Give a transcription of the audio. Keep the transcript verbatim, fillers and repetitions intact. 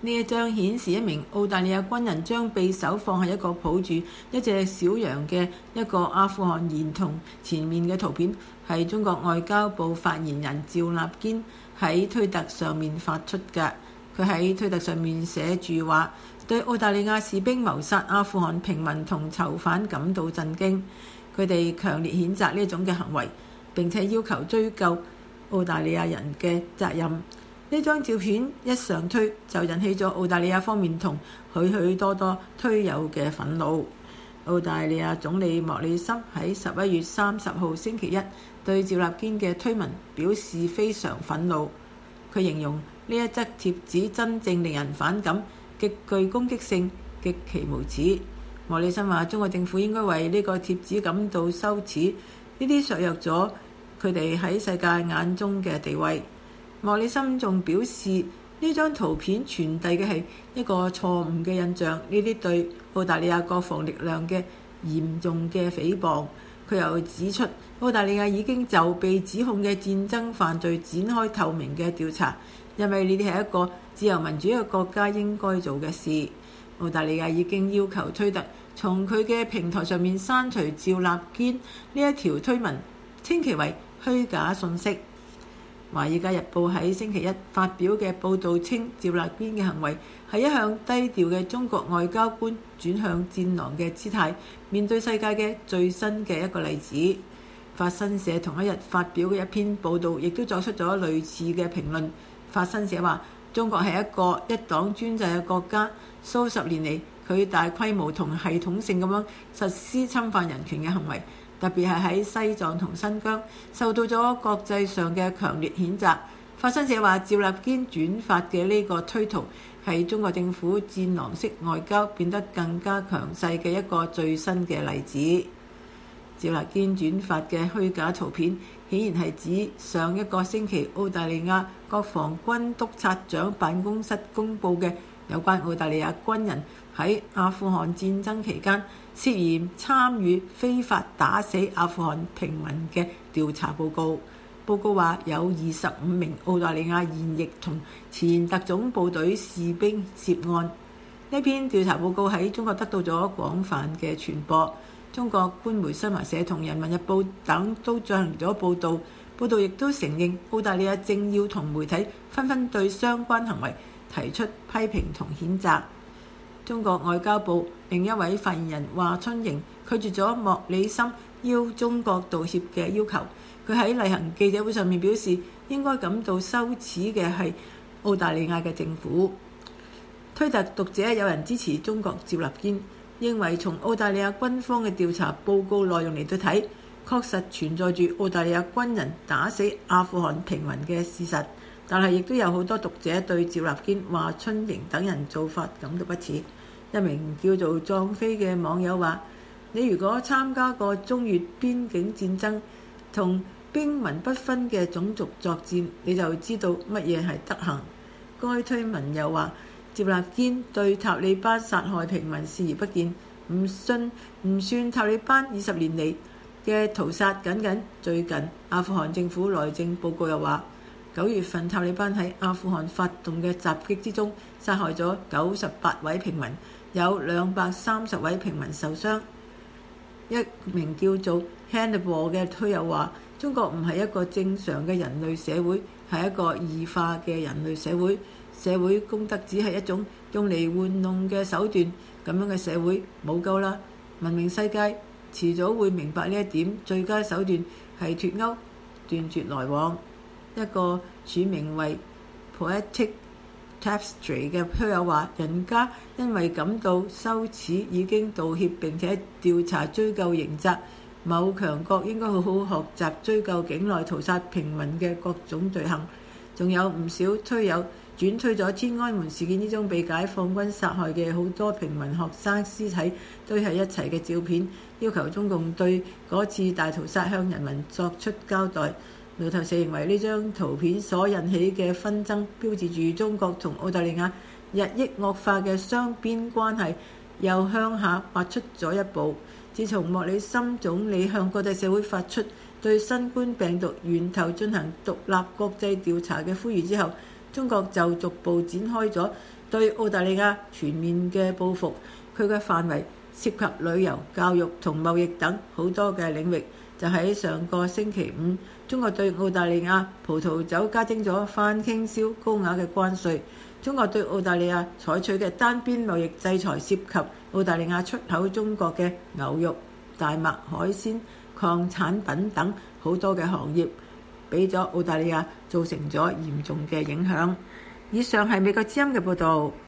呢一張顯示一名澳大利亞軍人將匕首放喺一個抱住一隻小羊嘅一個阿富汗兒童前面嘅圖片，係中國外交部發言人趙立堅喺推特上面發出嘅。佢喺推特上面寫住話，對澳大利亞士兵謀殺阿富汗平民同囚犯感到震驚，佢哋強烈譴責呢種嘅行為，並且要求追究澳大利亞人嘅責任。呢張照片一上推就引起咗澳大利亞方面同許許多多推友嘅憤怒。澳大利亞總理莫里森喺十一月三十號星期一對趙立堅嘅推文表示非常憤怒。佢形容呢一則貼紙真正令人反感，極具攻擊性，極其無恥。莫里森話：中國政府應該為呢個貼紙感到羞恥，呢啲削弱咗佢哋喺世界眼中嘅地位。莫里森仲表示，呢張圖片傳遞嘅係一個錯誤嘅印象，呢啲對澳大利亞國防力量嘅嚴重嘅誹謗。佢又指出，澳大利亞已經就被指控嘅戰爭犯罪展開透明嘅調查，因為呢啲係一個自由民主嘅國家應該做嘅事。澳大利亞已經要求推特從佢嘅平台上面刪除趙立堅呢一條推文，稱其為虛假信息。《華爾街日報》喺星期一發表嘅報導稱，趙立堅嘅行為係一向低調嘅中國外交官轉向戰狼嘅姿態，面對世界嘅最新嘅一個例子。法新社同一日發表嘅一篇報導，亦都作出咗類似嘅評論。法新社話：中國係一個一黨專制嘅國家，數十年嚟佢大規模同系統性咁樣實施侵犯人權嘅行為，特別係喺西藏同新疆，受到咗國際上嘅強烈譴責。法新社話，趙立堅轉發嘅呢個推圖係中國政府戰狼式外交變得更加強勢嘅一個最新嘅例子。趙立堅轉發嘅虛假圖片，顯然係指上一個星期澳大利亞國防軍督察長辦公室公佈嘅有關澳大利亞軍人喺阿富汗戰爭期間涉嫌參與非法打死阿富汗平民嘅調查報告。報告話有二十五名澳大利亞現役同前特種部隊士兵涉案。呢篇調查報告喺中國得到咗廣泛嘅傳播。中國官媒新華社同人民日報等都進行咗報導，報導亦都承認澳大利亞政要同媒體紛紛對相關行為提出批評同譴責。中國外交部另一位發言人華春瑩拒絕咗莫里森要中國道歉嘅要求。佢喺例行記者會上面表示，應該感到羞恥嘅係澳大利亞嘅政府。推特讀者有人支持中國趙立堅，認為從澳大利亞軍方嘅調查報告內容嚟到睇，確實存在住澳大利亞軍人打死阿富汗平民嘅事實，但係亦都有好多讀者對趙立堅、華春瑩等人做法感到不齒。一名叫做壯飛嘅網友話：你如果參加過中越邊境戰爭同兵民不分嘅種族作戰，你就知道乜嘢係德行。該推文又話，趙立堅對塔利班殺害平民視而不見，唔信唔算塔利班二十年嚟嘅屠殺。僅僅最近阿富汗政府內政報告又話，九月份塔利班喺阿富汗發動嘅襲擊之中，殺害咗九十八位平民，有兩百三十位平民受傷。一名叫做 Hannibal 嘅推友話，中國唔係一個正常嘅人類社會，係一個異化嘅人類社會。社會公德只係一種用嚟玩弄嘅手段，咁樣嘅社會冇救啦。文明世界遲早會明白呢一點，最佳手段係脫鈎，斷絕來往。一個署名為 Poetic Tapestry 嘅推友話，人家因為感到羞恥已經道歉並且調查追究刑責，某強國應該好好學習追究境內屠殺平民嘅各種罪行。仲有唔少推友轉推咗天安門事件之中被解放軍殺害嘅好多平民學生屍體堆喺一齊嘅照片，要求中共對嗰次大屠殺向人民作出交代。路透社認為呢張圖片所引起嘅紛爭，標誌住中國同澳大利亞日益惡化嘅雙邊關係又向下滑出咗一步。自從莫里森總理向國際社會發出對新冠病毒源頭進行獨立國際調查嘅呼籲之後，中國就逐步展開咗對澳大利亞全面嘅報復。佢嘅範圍涉及旅遊、教育同貿易等好多嘅領域。就喺上個星期五，中國對澳大利亞葡萄酒加徵咗翻傾銷高額嘅關稅。中國對澳大利亞採取嘅單邊貿易制裁涉及澳大利亞出口中國嘅牛肉、大麥、海鮮、礦產品等好多嘅行業，俾咗澳大利亞造成咗嚴重嘅影響。以上係美國之音嘅報導。